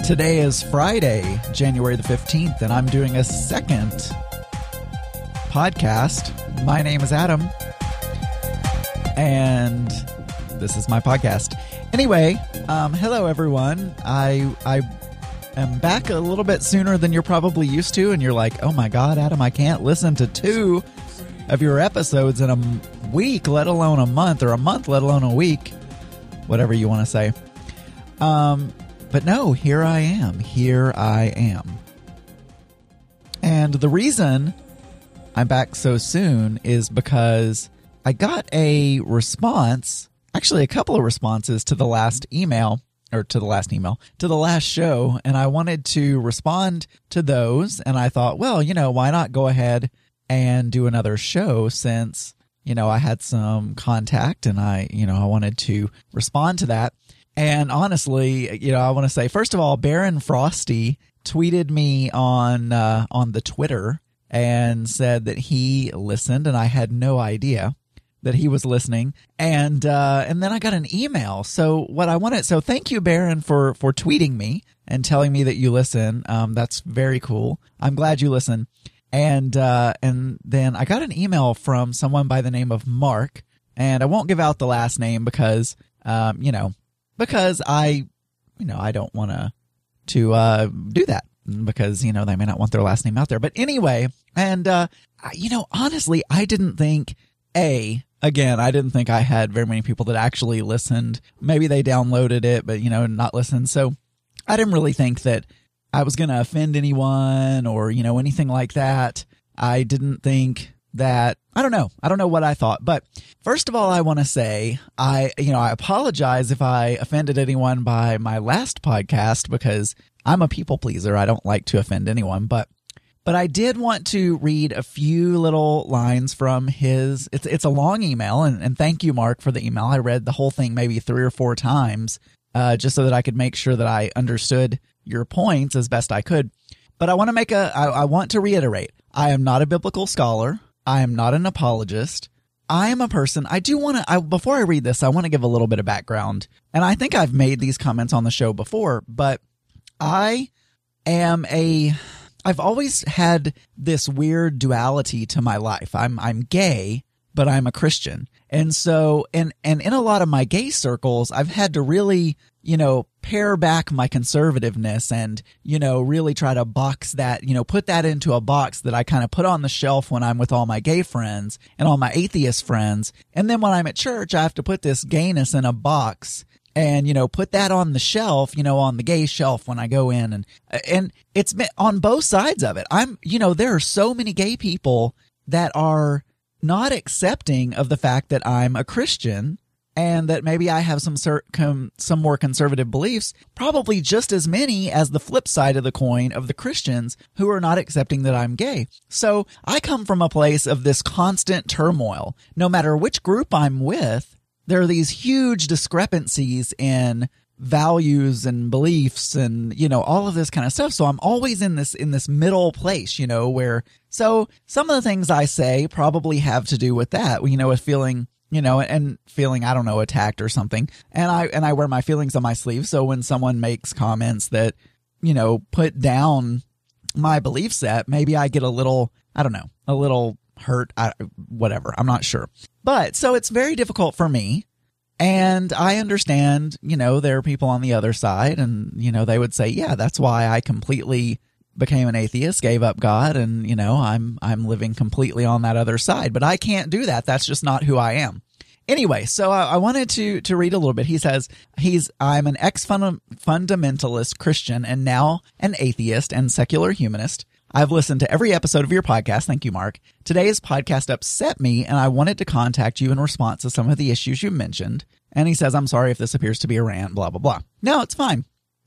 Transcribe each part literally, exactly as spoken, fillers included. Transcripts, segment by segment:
Today is Friday, January the fifteenth, and I'm doing a second podcast. My name is Adam, and this is my podcast. Anyway, um, hello everyone. I I am back a little bit sooner than you're probably used to, and you're like, oh my God, Adam, I can't listen to two of your episodes in a week, let alone a month, or a month, let alone a week, whatever you want to say. Um, but no, here I am. Here I am. And the reason I'm back so soon is because I got a response, actually a couple of responses to the last email, or to the last email, to the last show, and I wanted to respond to those, and I thought, well, you know, why not go ahead and do another show since, you know, I had some contact and I, you know, I wanted to respond to that. And honestly, you know, I want to say, first of all, Baron Frosty tweeted me on uh, on the Twitter and said that he listened, and I had no idea that he was listening. And uh, and then I got an email. So what I wanted, so thank you, Baron, for for tweeting me and telling me that you listen. Um, that's very cool. I'm glad you listen. And uh, and then I got an email from someone by the name of Mark, and I won't give out the last name because, um, you know, because I, you know, I don't want to to uh, do that because, you know, they may not want their last name out there. But anyway, and, uh, you know, honestly, I didn't think, A, again, I didn't think I had very many people that actually listened. Maybe they downloaded it, but, you know, not listened. So I didn't really think that I was going to offend anyone or, you know, anything like that. I didn't think that, I don't know. I don't know what I thought. But first of all, I want to say, I, you know, I apologize if I offended anyone by my last podcast because I'm a people pleaser. I don't like to offend anyone, but But I did want to read a few little lines from his, it's it's a long email, and, and thank you, Mark, for the email. I read the whole thing maybe three or four times uh, just so that I could make sure that I understood your points as best I could. But I want to make a, I, I want to reiterate, I am not a biblical scholar. I am not an apologist. I am a person, I do want to, I, before I read this, I want to give a little bit of background. And I think I've made these comments on the show before, but I am a... I've always had this weird duality to my life. I'm I'm gay, but I'm a Christian. And so, and, and in a lot of my gay circles, I've had to really, you know, pare back my conservativeness and, you know, really try to box that, you know, put that into a box that I kind of put on the shelf when I'm with all my gay friends and all my atheist friends. And then when I'm at church, I have to put this gayness in a box and, you know, put that on the shelf, you know, on the gay shelf when I go in. And, and it's been on both sides of it. I'm, you know, there are so many gay people that are not accepting of the fact that I'm a Christian and that maybe I have some cer- com- some more conservative beliefs, probably just as many as the flip side of the coin of the Christians who are not accepting that I'm gay. So I come from a place of this constant turmoil. No matter which group I'm with, there are these huge discrepancies in values and beliefs and, you know, all of this kind of stuff. So I'm always in this, in this middle place, you know, where, so some of the things I say probably have to do with that, you know, with feeling, you know, and feeling, I don't know, attacked or something. And I, and I wear my feelings on my sleeve. So when someone makes comments that, you know, put down my belief set, maybe I get a little, I don't know, a little hurt, I, whatever. I'm not sure. But so it's very difficult for me. And I understand, you know, there are people on the other side and, you know, they would say, yeah, that's why I completely became an atheist, gave up God. And, you know, I'm, I'm living completely on that other side, but I can't do that. That's just not who I am. Anyway, so I, I wanted to, to read a little bit. He says he's, I'm an ex-fundamentalist Christian and now an atheist and secular humanist. I've listened to every episode of your podcast. Thank you, Mark. Today's podcast upset me, and I wanted to contact you in response to some of the issues you mentioned. And he says, I'm sorry if this appears to be a rant, blah, blah, blah. No, it's fine.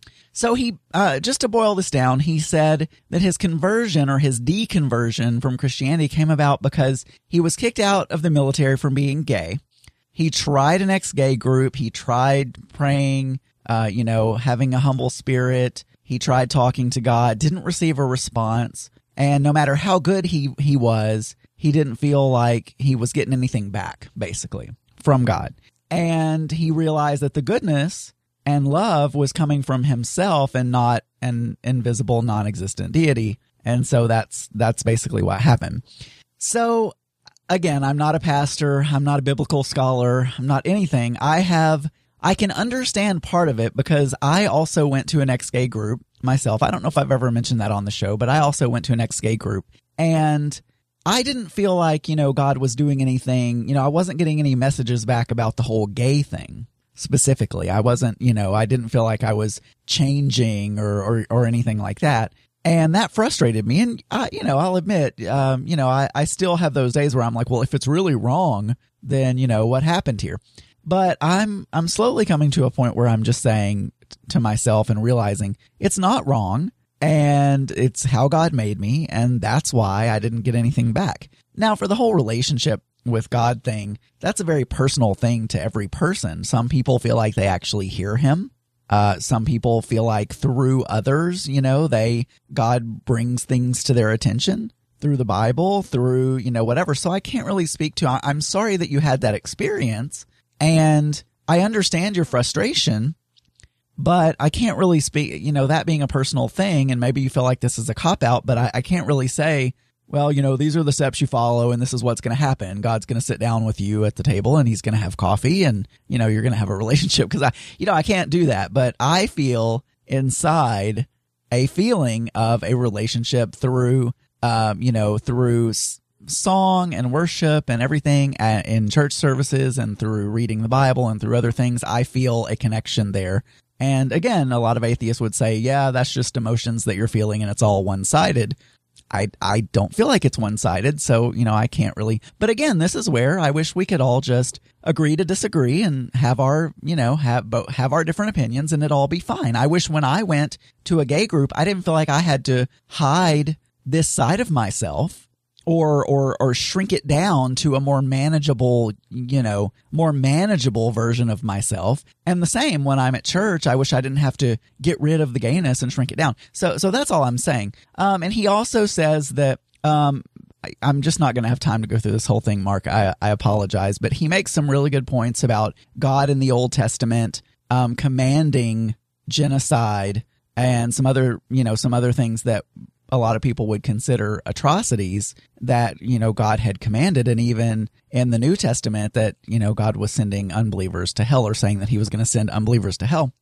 So he, uh, just to boil this down, he said that his conversion or his deconversion from Christianity came about because he was kicked out of the military from being gay. He tried an ex-gay group. He tried praying, uh, you know, having a humble spirit. He tried talking to God, didn't receive a response, and no matter how good he, he was, he didn't feel like he was getting anything back, basically, from God. And he realized that the goodness and love was coming from himself and not an invisible, non-existent deity. And so that's that's basically what happened. So again, I'm not a pastor. I'm not a biblical scholar. I'm not anything. I have, I can understand part of it because I also went to an ex-gay group myself. I don't know if I've ever mentioned that on the show, but I also went to an ex-gay group. And I didn't feel like, you know, God was doing anything. You know, I wasn't getting any messages back about the whole gay thing specifically. I wasn't, you know, I didn't feel like I was changing or, or, or anything like that. And that frustrated me. And, I, you know, I'll admit, um, you know, I, I still have those days where I'm like, well, if it's really wrong, then, you know, what happened here? But I'm I'm slowly coming to a point where I'm just saying to myself and realizing it's not wrong. And it's how God made me. And that's why I didn't get anything back. Now, for the whole relationship with God thing, that's a very personal thing to every person. Some people feel like they actually hear him. Uh, some people feel like through others, you know, they, God brings things to their attention through the Bible, through, you know, whatever. So I can't really speak to, I'm sorry that you had that experience, and I understand your frustration, but I can't really speak, you know, that being a personal thing, and maybe you feel like this is a cop-out, but I, I can't really say, well, you know, these are the steps you follow and this is what's going to happen. God's going to sit down with you at the table and he's going to have coffee and, you know, you're going to have a relationship. Because I, you know, I can't do that. But I feel inside a feeling of a relationship through, um, you know, through s- song and worship and everything at, in church services and through reading the Bible and through other things. I feel a connection there. And again, a lot of atheists would say, yeah, that's just emotions that you're feeling and it's all one-sided. I, I don't feel like it's one-sided, so, you know, I can't really. But again, this is where I wish we could all just agree to disagree and have our, you know, have have our different opinions and it'd all be fine. I wish when I went to a gay group, I didn't feel like I had to hide this side of myself or or or shrink it down to a more manageable, you know, more manageable version of myself. And the same when I'm at church, I wish I didn't have to get rid of the gayness and shrink it down. So so that's all I'm saying. Um, and he also says that um, I, I'm just not going to have time to go through this whole thing, Mark. I, I apologize. But he makes some really good points about God in the Old Testament um, commanding genocide and some other, you know, some other things that a lot of people would consider atrocities that, you know, God had commanded. And even in the New Testament that, you know, God was sending unbelievers to hell or saying that he was going to send unbelievers to hell.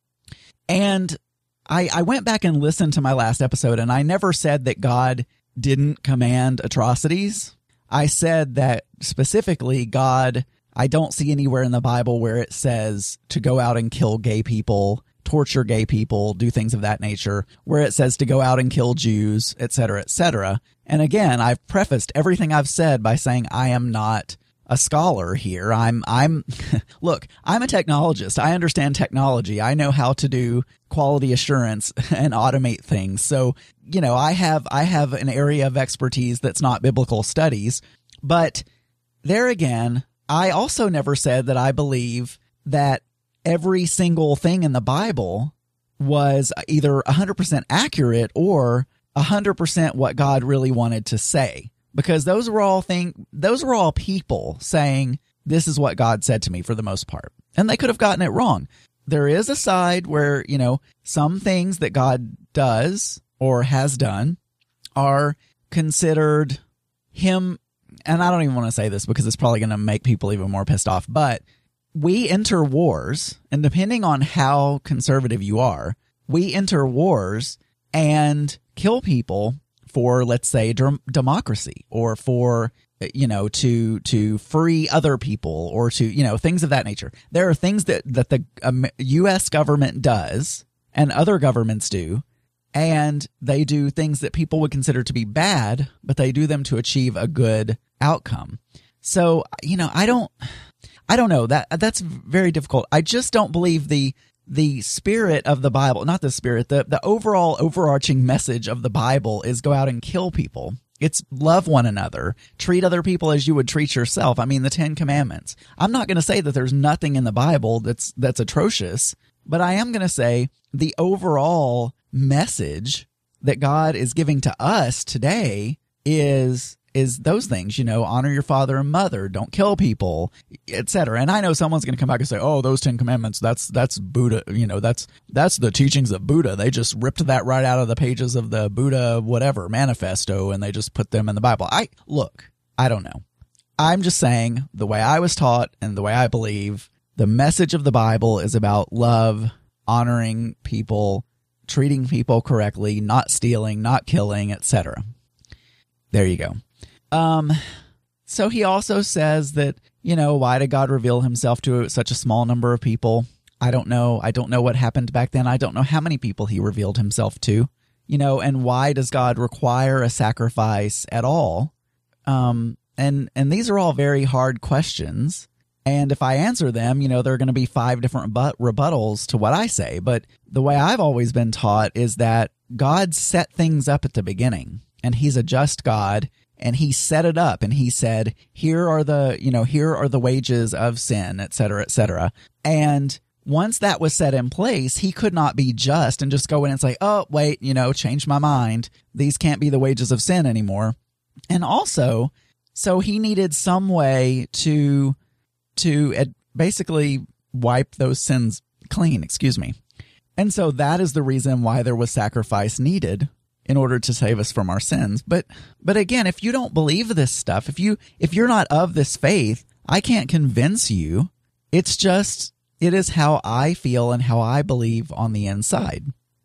And I, I went back and listened to my last episode, and I never said that God didn't command atrocities. I said that specifically God, I don't see anywhere in the Bible where it says to go out and kill gay people, torture gay people, do things of that nature, where it says to go out and kill Jews, et cetera, et cetera. And again, I've prefaced everything I've said by saying I am not a scholar here. I'm, I'm, look, I'm a technologist. I understand technology. I know how to do quality assurance and automate things. So, you know, I have, I have an area of expertise that's not biblical studies, but there again, I also never said that I believe that every single thing in the Bible was either one hundred percent accurate or one hundred percent what God really wanted to say. Because those were all thing, those were all people saying, this is what God said to me for the most part. And they could have gotten it wrong. There is a side where, you know, some things that God does or has done are considered him. And I don't even want to say this because it's probably going to make people even more pissed off, but we enter wars, and depending on how conservative you are, we enter wars and kill people for, let's say, dem- democracy or for, you know, to to free other people or to, you know, things of that nature. There are things that, that the um, U S government does and other governments do, and they do things that people would consider to be bad, but they do them to achieve a good outcome. So, you know, I don't... I don't know. That that's very difficult. I just don't believe the the spirit of the Bible, not the spirit, the, the overall overarching message of the Bible is go out and kill people. It's love one another, treat other people as you would treat yourself. I mean, the Ten Commandments. I'm not going to say that there's nothing in the Bible that's that's atrocious, but I am going to say the overall message that God is giving to us today is is those things, you know, honor your father and mother, don't kill people, et cetera. And I know someone's going to come back and say, oh, those Ten Commandments, that's that's Buddha, you know, that's that's the teachings of Buddha. They just ripped that right out of the pages of the Buddha whatever manifesto and they just put them in the Bible. I look, I don't know. I'm just saying the way I was taught and the way I believe, the message of the Bible is about love, honoring people, treating people correctly, not stealing, not killing, et cetera. There you go. Um, so he also says that, you know, why did God reveal himself to such a small number of people? I don't know. I don't know what happened back then. I don't know how many people he revealed himself to, you know, and why does God require a sacrifice at all? Um, and, and these are all very hard questions. And if I answer them, you know, there are going to be five different rebut- rebuttals to what I say. But the way I've always been taught is that God set things up at the beginning, and he's a just God. And he set it up and he said, here are the, you know, here are the wages of sin, et cetera, et cetera. And once that was set in place, he could not be just and just go in and say, oh, wait, you know, change my mind. These can't be the wages of sin anymore. And also, so he needed some way to, to uh, basically wipe those sins clean, excuse me. And so that is the reason why there was sacrifice needed in order to save us from our sins. But but again, if you don't believe this stuff, if you if you're not of this faith, I can't convince you. It's just it is how I feel and how I believe on the inside.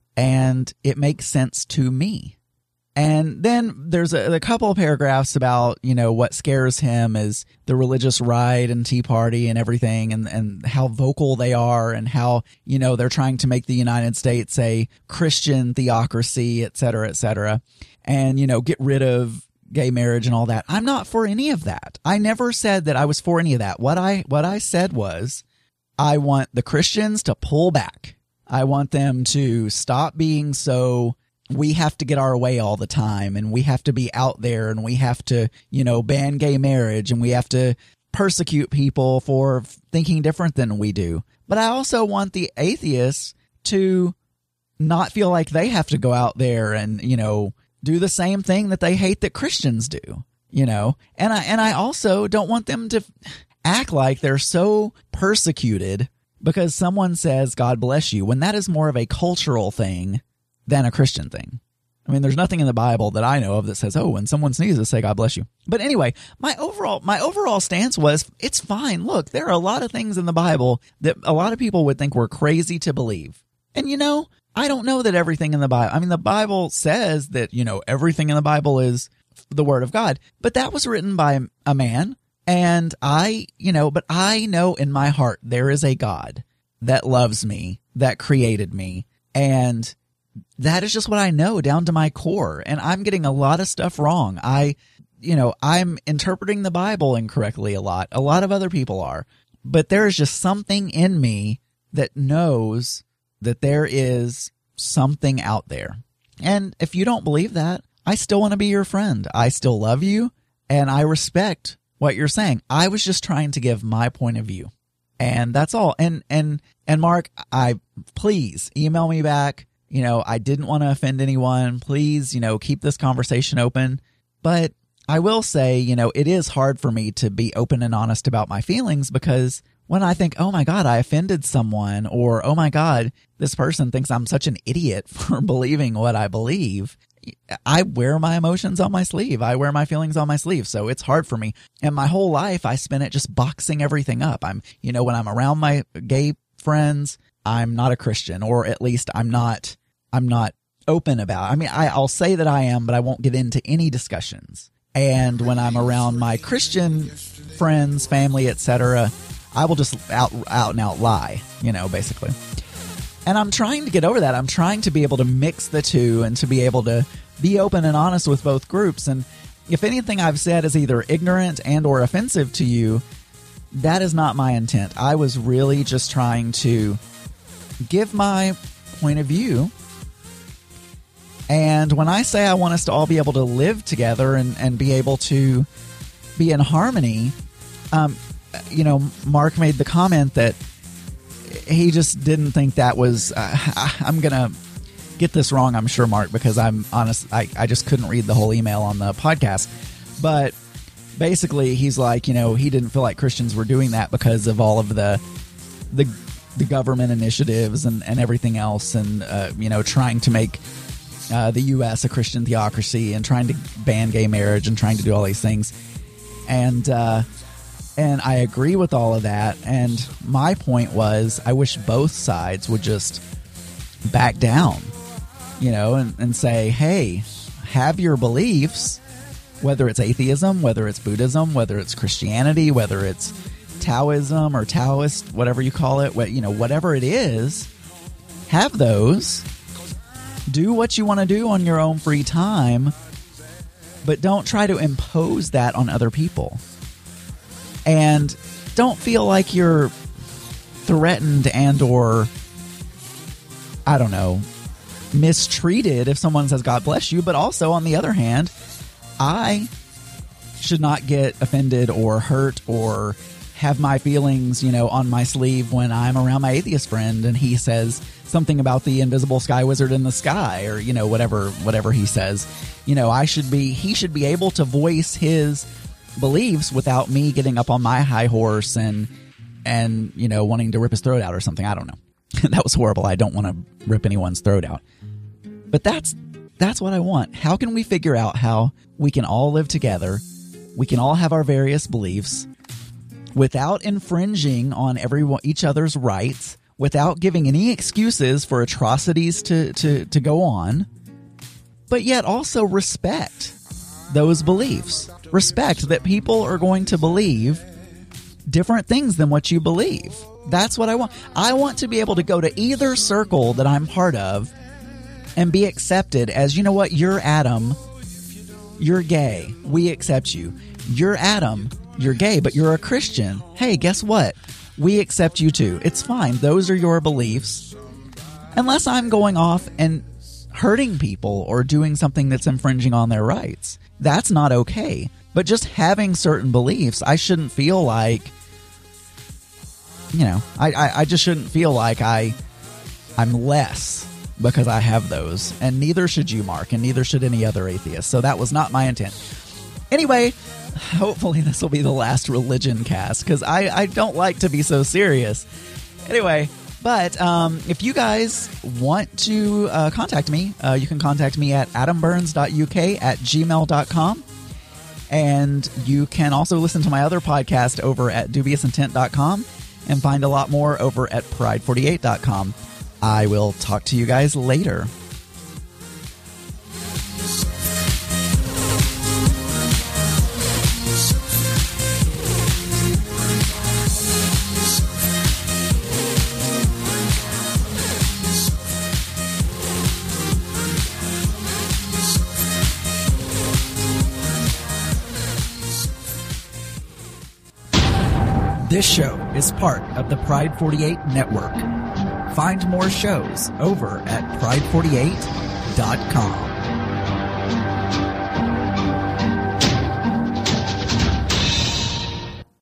And it makes sense to me. And then there's a, a couple of paragraphs about, you know, what scares him is the religious right and Tea Party and everything, and, and how vocal they are and how, you know, they're trying to make the United States a Christian theocracy, et cetera, et cetera, and, you know, get rid of gay marriage and all that. I'm not for any of that. I never said that I was for any of that. What I what I said was I want the Christians to pull back. I want them to stop being so we have to get our way all the time and we have to be out there and we have to, you know, ban gay marriage and we have to persecute people for thinking different than we do. But I also want the atheists to not feel like they have to go out there and, you know, do the same thing that they hate that Christians do, you know, and I, and I also don't want them to act like they're so persecuted because someone says, God bless you, when that is more of a cultural thing than a Christian thing. I mean, there's nothing in the Bible that I know of that says, oh, when someone sneezes, say, God bless you. But anyway, my overall my overall stance was, it's fine. Look, there are a lot of things in the Bible that a lot of people would think were crazy to believe. And, you know, I don't know that everything in the Bible, I mean, the Bible says that, you know, everything in the Bible is the Word of God. But that was written by a man. And I, you know, but I know in my heart there is a God that loves me, that created me. And that is just what I know down to my core. And I'm getting a lot of stuff wrong. I, you know, I'm interpreting the Bible incorrectly a lot. A lot of other people are. But there is just something in me that knows that there is something out there. And if you don't believe that, I still want to be your friend. I still love you and I respect what you're saying. I was just trying to give my point of view. And that's all. And and and Mark, I please email me back. You know, I didn't want to offend anyone. Please, you know, keep this conversation open. But I will say, you know, it is hard for me to be open and honest about my feelings because when I think, oh my God, I offended someone, or oh my God, this person thinks I'm such an idiot for believing what I believe, I wear my emotions on my sleeve. I wear my feelings on my sleeve. So it's hard for me. And my whole life, I spent it just boxing everything up. I'm, you know, when I'm around my gay friends, I'm not a Christian, or at least I'm not, I'm not open about. I mean, I, I'll say that I am, but I won't get into any discussions. And when I'm around my Christian friends, family, et cetera, I will just out, out and out lie, you know, basically. And I'm trying to get over that. I'm trying to be able to mix the two and to be able to be open and honest with both groups. And if anything I've said is either ignorant and or offensive to you, that is not my intent. I was really just trying to give my point of view. And when I say I want us to all be able to live together and, and be able to be in harmony, um, you know, Mark made the comment that he just didn't think that was, uh, I, I'm going to get this wrong, I'm sure, Mark, because I'm honest, I, I just couldn't read the whole email on the podcast. But basically, he's like, you know, he didn't feel like Christians were doing that because of all of the the, the government initiatives and, and everything else, and uh, you know, trying to make uh, the U S a Christian theocracy and trying to ban gay marriage and trying to do all these things. And uh, and I agree with all of that. And my point was, I wish both sides would just back down, you know, and, and say, hey, have your beliefs, whether it's atheism, whether it's Buddhism, whether it's Christianity, whether it's Taoism or Taoist, whatever you call it, what, you know, whatever it is, have those. Do what you want to do on your own free time, but don't try to impose that on other people. And don't feel like you're threatened and or, I don't know, mistreated if someone says God bless you. But also, on the other hand, I should not get offended or hurt or have my feelings, you know, on my sleeve when I'm around my atheist friend and he says something about the invisible sky wizard in the sky, or, you know, whatever whatever he says. You know, I should be he should be able to voice his beliefs without me getting up on my high horse and and you know, wanting to rip his throat out or something. I don't know. That was horrible. I don't want to rip anyone's throat out. But that's that's what I want. How can we figure out how we can all live together? We can all have our various beliefs without infringing on everyone, each other's rights, without giving any excuses for atrocities to, to, to go on, but yet also respect those beliefs. Respect that people are going to believe different things than what you believe. That's what I want. I want to be able to go to either circle that I'm part of and be accepted as, you know what, you're Adam, you're gay, we accept you. You're Adam, you're gay, but you're a Christian. Hey, guess what? We accept you too. It's fine. Those are your beliefs. Unless I'm going off and hurting people or doing something that's infringing on their rights. That's not okay. But just having certain beliefs, I shouldn't feel like, you know, I, I, I just shouldn't feel like I, I'm less because I have those. And neither should you, Mark, and neither should any other atheist. So that was not my intent. Anyway, hopefully this will be the last religion cast, because I, I don't like to be so serious. Anyway, but um, if you guys want to uh, contact me, uh, you can contact me at adamburns dot u k at gmail dot com. And you can also listen to my other podcast over at dubious intent dot com and find a lot more over at pride forty-eight dot com. I will talk to you guys later. This show is part of the Pride forty-eight Network. Find more shows over at pride forty-eight dot com.